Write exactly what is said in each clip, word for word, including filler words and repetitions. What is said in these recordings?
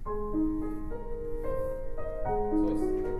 そうですね。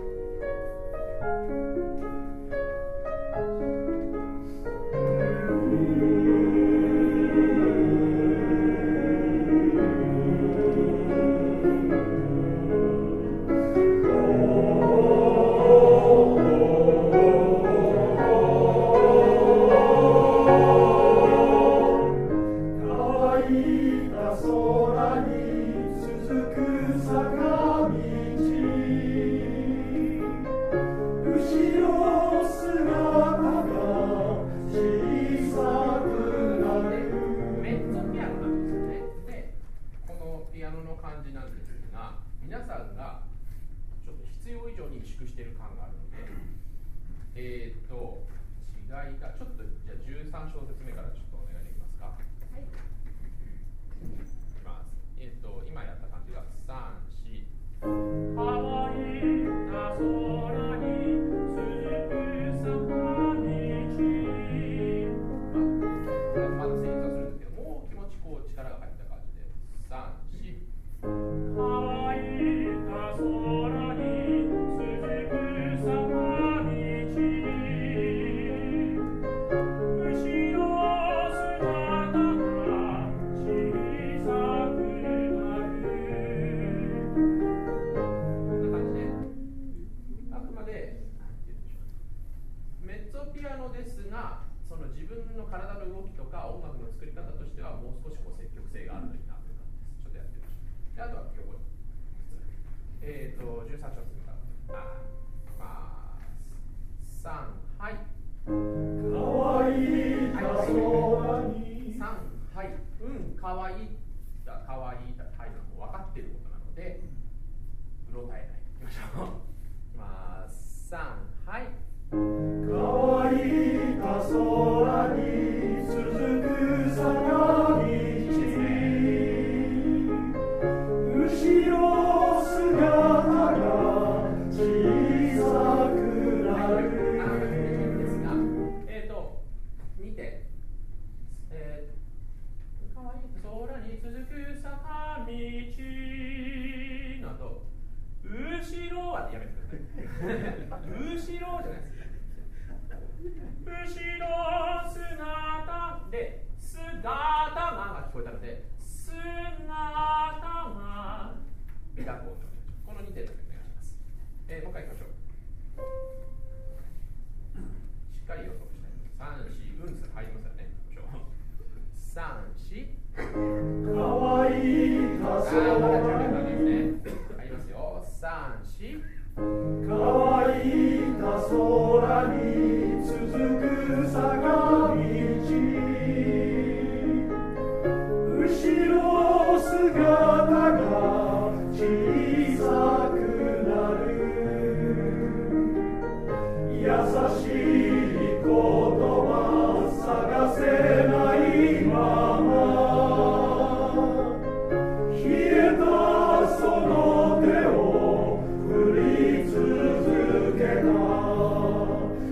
皆さんがちょっと必要以上に萎縮している感があるので、えー、っと違いがちょっとじゃあじゅうさん小節目からちょっとお願いできますか。はい。いきます。えー、っと今やった感じがさん、し。乾いた空に続く坂道。まあ、まだ成立はするんですけど、もう気持ちこう力が入った感じでさん、し。乾いた空に続く坂道、牛の姿が小さくなる。こんな感じで、あくまでメッツォピアノですが、その自分の体の動きとか音楽の作り方としてはもう少しこう積極性があるといいなという感じです。ちょっとやってみましょう。であとは横に。えーと、じゅうさん小節目から。あ、まあ、さん、はい。かわいいた空に。さん、はい。うん、かわいいだ、かわいいだ、はいがもう分かっていることなので、